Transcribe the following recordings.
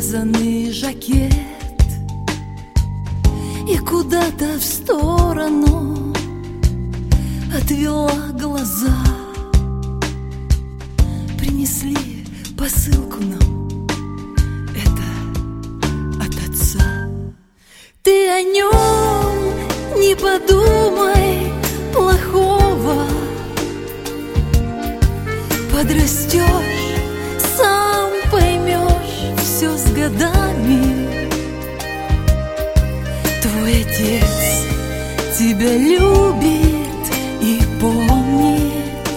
вязаный жакет и куда-то в сторону отвела глаза. Принесли посылку нам, это от отца. Ты о нем не подумай плохого, подрастешь, сам поймешь все с годами. Твой отец тебя любит и помнит,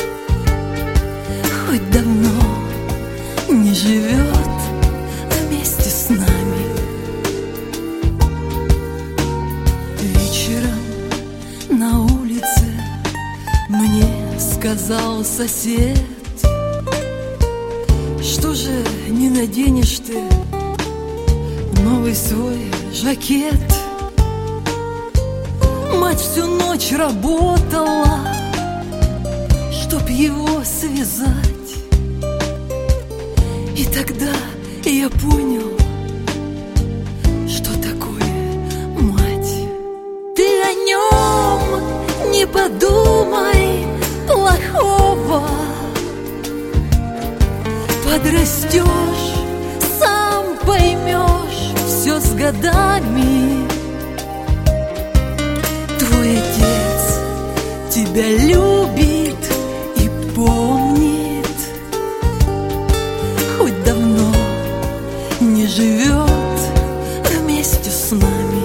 хоть давно не живет вместе с нами. Вечером на улице мне сказал сосед: что же не наденешь ты новый свой жакет? Мать всю ночь работала, чтоб его связать. И тогда я понял, что такое мать. Ты о нем не подумай плохого, подрастешь, сам поймешь все с годами. Твой отец тебя любит и помнит, хоть давно не живет вместе с нами.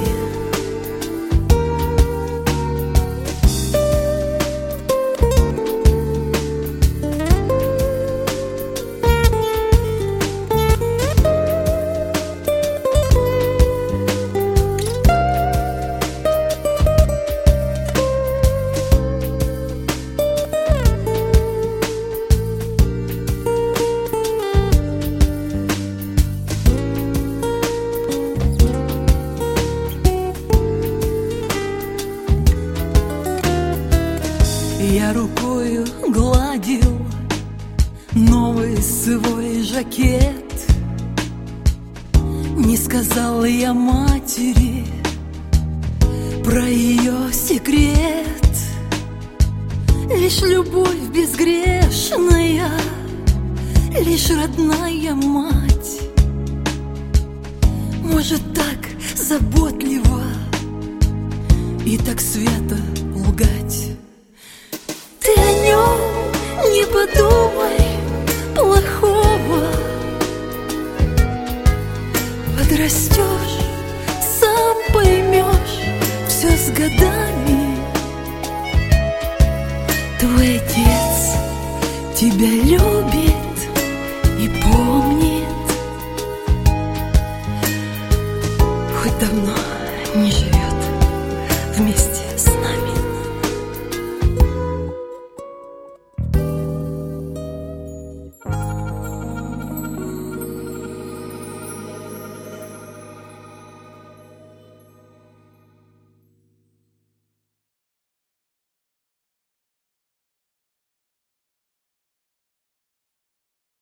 Я рукою гладил новый свой жакет. Не сказал я матери про ее секрет. Лишь любовь безгрешная, лишь родная мать может так заботливо и так свято лгать. Ты о нем не подумай плохого, подрастешь, сам поймешь все с годами. Твой отец тебя любит и помнит, хоть давно